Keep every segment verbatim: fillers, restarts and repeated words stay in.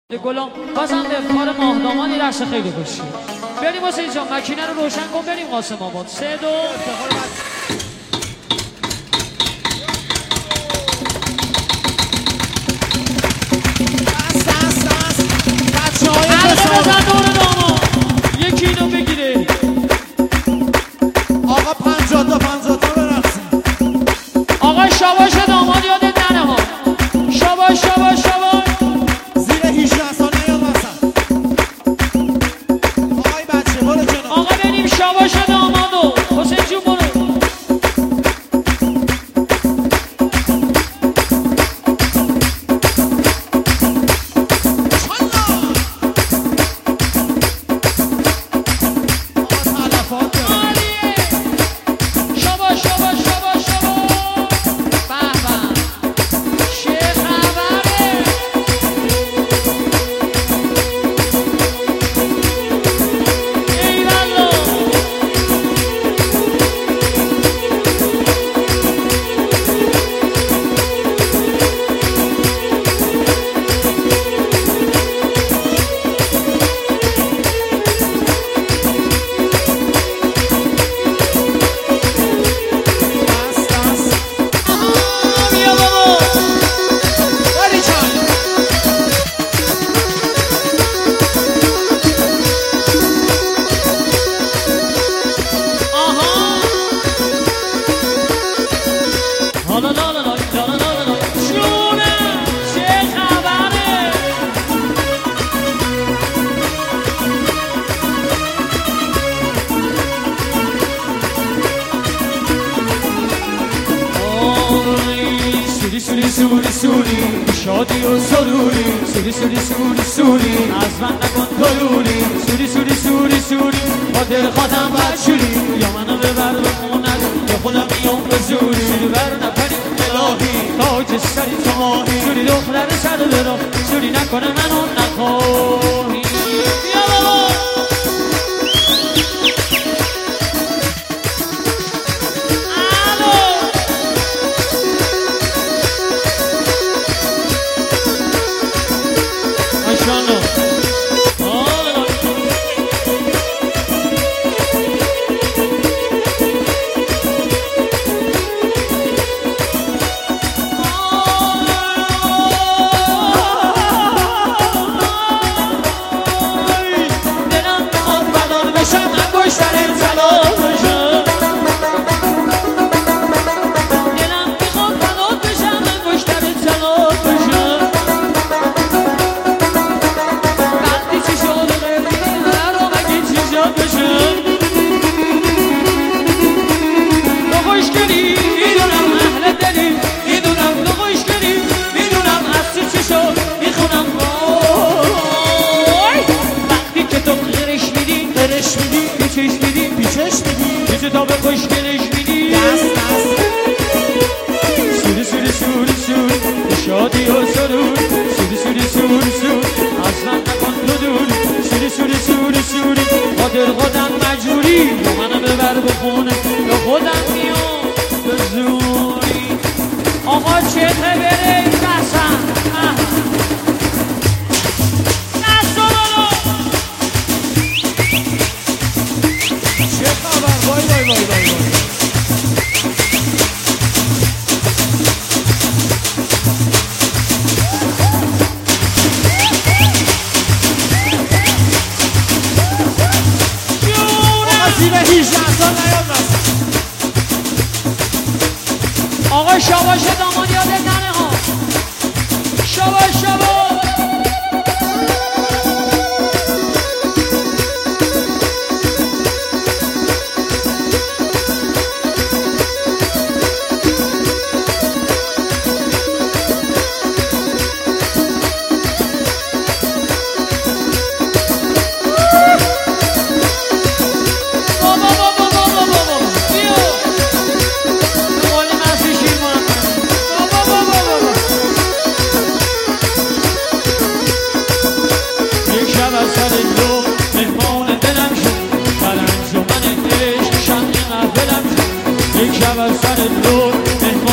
گلام بازم به افتخار ماهدامان یه رقص خیلی خوشی بریم حسین جان مکینه رو روشن کن بریم قاسم آباد سه دو حلقه بزن دور داما یکی اینو بگیره آقا پنجاه تا پنجاه تا برقصیم آقا شاباش داماد یادت نره ها شاباش شاباش شاباش زیر هیچده سال نیام وسط آقای بچه برو کنار آقا بریم شاباش دامادو حسین جون برو سوری سوری سوری شادی و سروری سوری سوری سوری سوری از من نکن دلوری سوری سوری سوری سوری با دل خودم بچوری یا منو ببر به خونت یا خودم میام به زوری سوری بر نپری الهی تاج سری تو ماهی سوری دختر سر برو سوری نکنه منو نخواهی بیا بابا شادی و سرور سوری سوری سوری سور از من نکن تو دوری سوری سوری سوری سوری با دل خودم مجبوری یا منو ببر به خونه یا خودم میام به زوری آقا چته بره دستم دست رو چه خبر وای وای وای وای آقا شاباش دامان یادت نره ها شاباش شاباش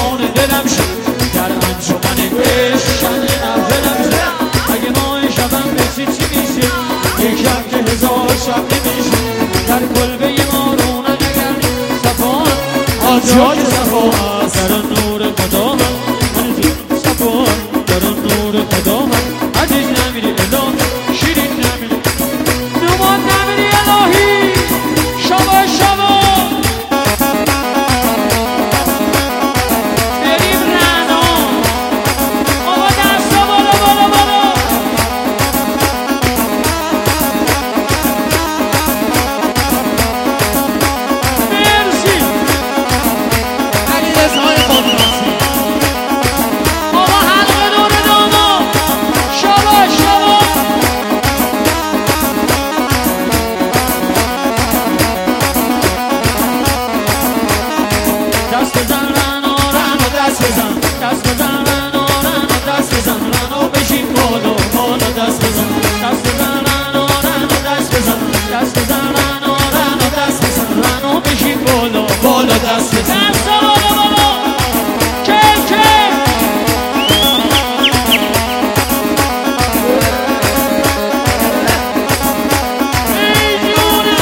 شب جای صفا در نور قدامت من جای صفا در نور قدامت عزیز نمیری الهی شیرین نمیری نمان نمیری الهی شبا شبا بریم رعنا آقا دستا بالا بالا بالا مرسی علی رضای خودناسی آقا حلقه دور داما شبا شبا دست بزن رعنا رعنا دست بزن دست بزن رعنا رعنا دست بزن رعنا بشین بالا بالا دست بزن دست بزن رعنا رعنا دست بزن دست بزن رعنا رعنا دست بزن رعنا بشین بالا بالا دست بزن دست بالا بالا کل کل ای جونم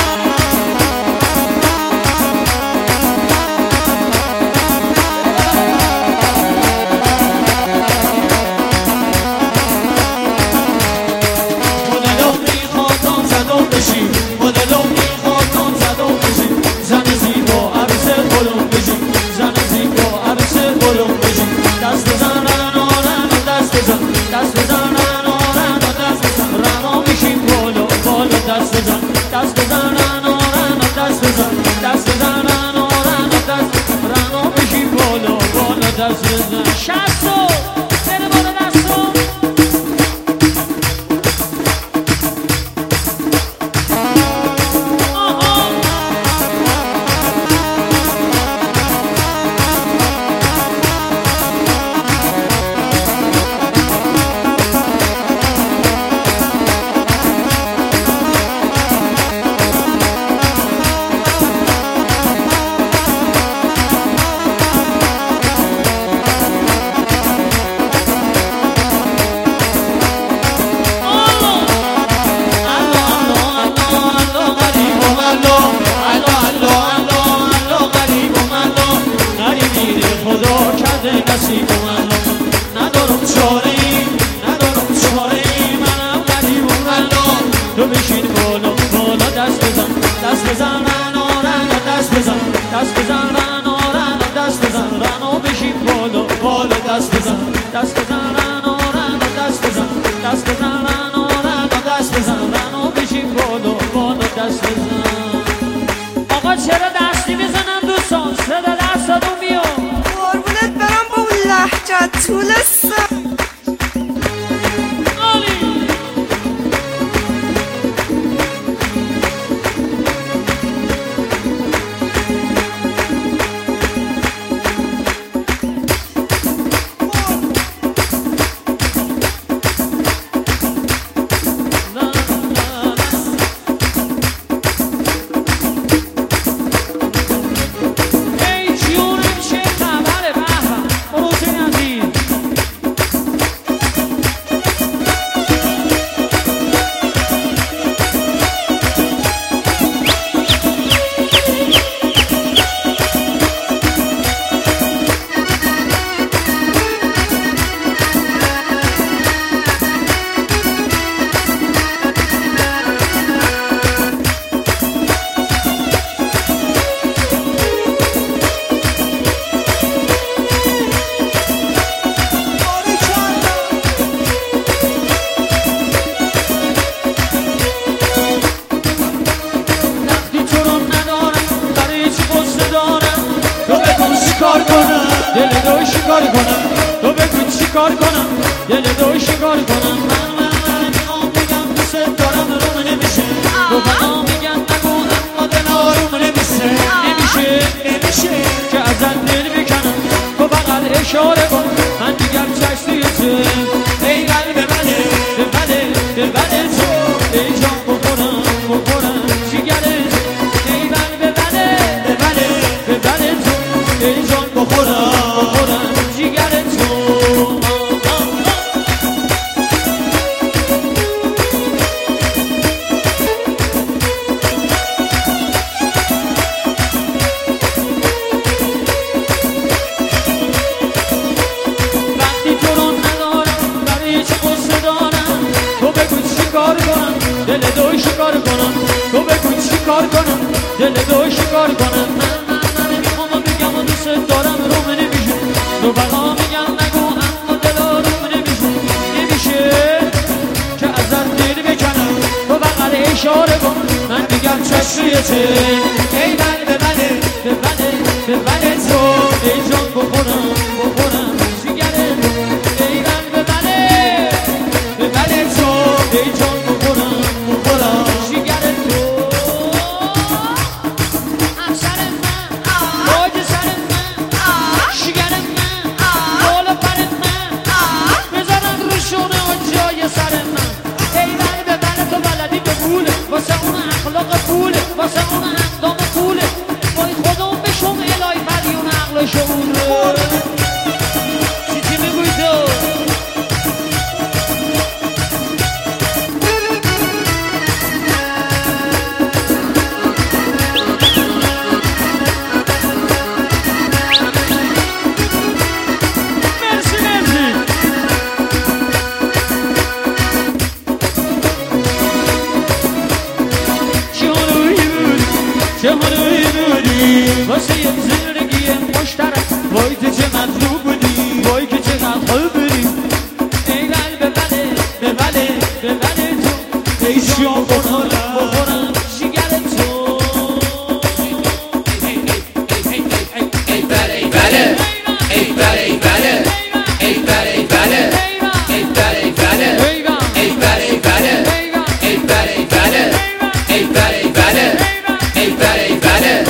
مدلو میخواد آن زدم بشی مدلو میخواد آن زدم بشی زن زیبا عروس بلند بشی زن زیبا عروس بلند بشی دست بزن رعنا رعنا دست بزن دست بزن رعنا رعنا دست بزن رعنا بشین بالا بالا دست بزن دست بزن رعنا رعنا دست بزن دست بزن رعنا رعنا دست رعنا بشین بالا بالا دست بزن شستو بره بالا دستو آها ندارم چاره ای ندارم چاره ای منم غریب و ملا تو بشین بالا بالا دست بزن دست بزن رعنا رعنا دست بزن دست بزن رعنا رعنا دست بزن رعنا بشین بالا بالا دست بزن دست بزن رعنا رعنا دست بزن دست بزن رعنا رعنا دست بزن رعنا بشین بالا بالا دست بزن آقا چرا دستی بزنم دوستان صدا دستاتون بیاد قربونت برم با اون لحجت طول سر عالی ای جونم چه خبره به به برو حسین عزیز وقتی تو رو ندارم برای چی قصه دارم تو بگو چی کار کنم دل دو شکار کنم تو بگو چی کار کنم دل دو شکار کنم من من من میخوام بگم دوست دارم روم نمیشه تو بنا میگن نگو اما دل آروم نمیشه نمیشه نمیشه که ازت دل بکنم تو فقط اشاره کن من دیگر چشتی ای قلب منه دل بده دل بده تو ای جان بخورم بخورم جیگرت ای قلب بده دل بده دل بده تو ای جان بخورم بخورم جیگرت تو دل دو شکار کنم تو بگو چی کار کنم دل دو شکار کنم من من نمیخوام بگم و دوست دارم رو نمیشه تو بقا میگم نگو اما دل رو نمیشه نمیشه که ازت دل بکنم تو بقل اشاره کن من میگم چشمیته ای بله به بله به بله به بله تو ای جان بخورم بخورم جیگره ای بله به بله به بله تو ای جان بخورم بخورم جیگره تو افسر من باج سر من شیگر من بالا پر من بذارم رو شونه و جای سر من ای بله به بله تو بلدی به پوله واسه اون اخلاق پوله واسه اون اندام پوله وای خودم بشم الهی مدیون عقل شعور چی چی میگوی تو مرسی مرسی چهاروی بودی چهاروی بودی واسه یک زندگی مشترک وای تو چه مطلوب بودی وای که چقدر خوب بودی ای بله به بله به بله به بله تو ای جان بخورم بخورم جیگر تو ای بله ای بله ای بله ای بله ای بله ای بله ای بله ای بله ای بله ای بله ای بله ای بله ای بله ای بله ای بله ای بله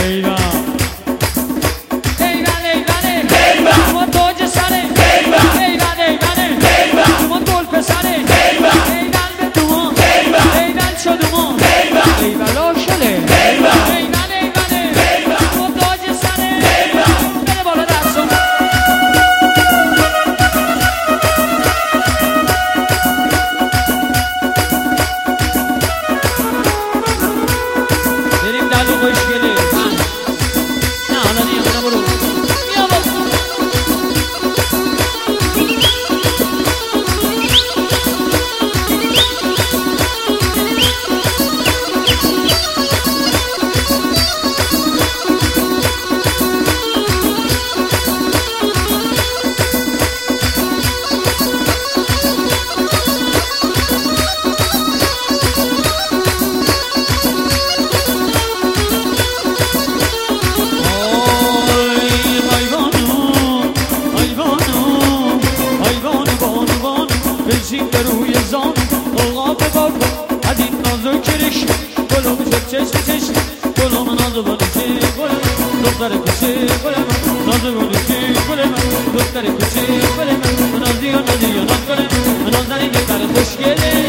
دختر کوچه گل من نازه گلوچه گل من دختر کوچه گل من نازی و نازی و ناز گل من نازنی دختر خوشگله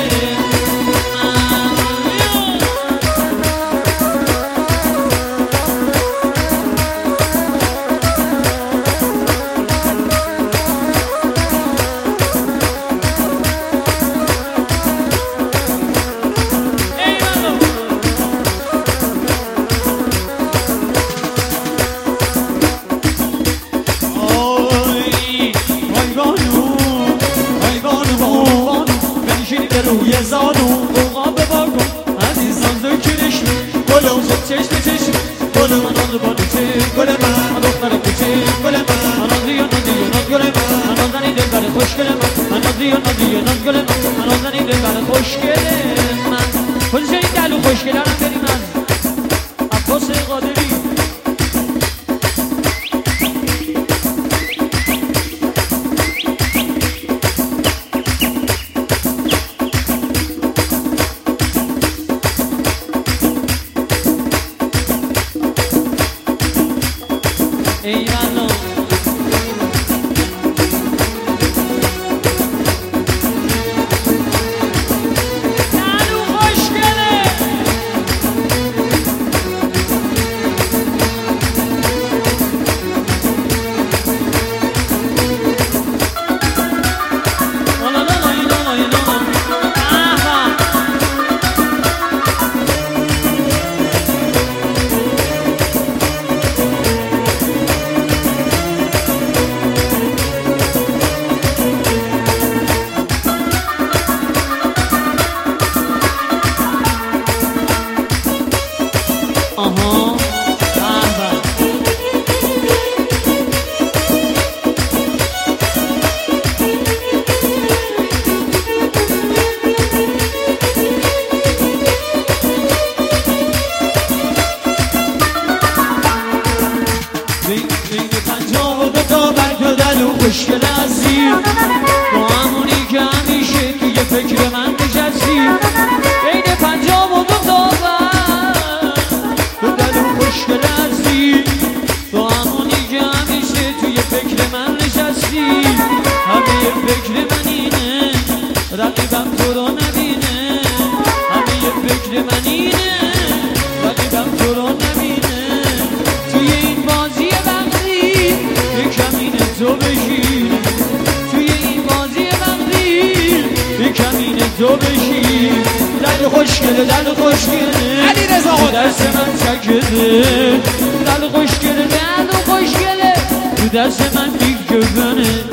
روی زانو اوقا ببار کن عزیزان ذکرش گلم شد چشم چشم گل من آن بانوچه گل من دختر کوچه گل من نازی و نازی و ناز گل من نازنی دلبر خوشگل من نازی و نازی و ناز گل من نازنی دلبر خوشگل من خودش این دلو خوشگل هم بریم از عباس قادری ای والله دلو خوشگله ها بین پنجاه و دو تا برگ و دل و خوشگل عزیز با همونی که همیشه توی فکر من نشستی بین پنجاه و دو تا برگ و دل و خوشگل عزیز با همونی که همیشه توی فکر من نشستی همه فکر من اینه رقیبم تو رو نبینه همه فکر من اینه رقیبم تو رو نبینه توی این بازی وقتی یکم اینه تو بشی توی این بازی وقتی یکم اینه تو بشی دل خوشگله دل خوشگله علی رضا تو دست من چکده دل خوشگله دل خوشگله تو دست من بیگبنه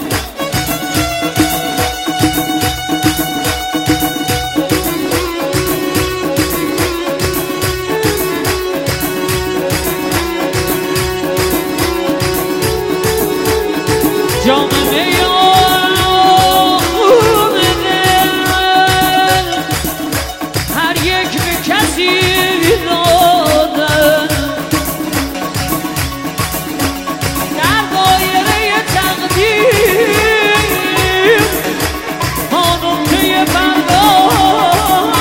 جام میان خوب دل هر یک به کسی دادن در دایره تقدیر ما نقطه برداری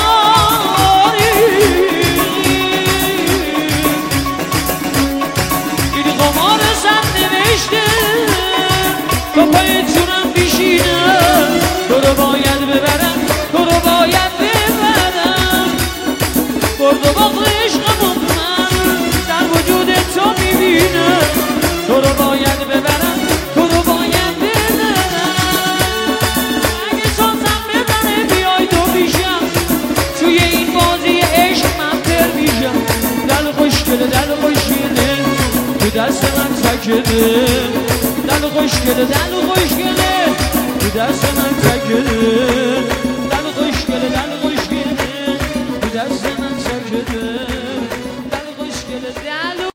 این قمار سر نوشته تو پای جونم بیشینم تو رو باید ببرم تو رو باید ببرم برد و باقل عشقمون من در وجود تو میبینم تو رو باید ببرم تو رو باید ببرم اگه سازم بزنه بیای تو بیشم توی این بازی عشق من پر میشم دل خوشگله دل خوشگله تو دست من چکده دل خوشگله دل خوشگله تو دست من تکده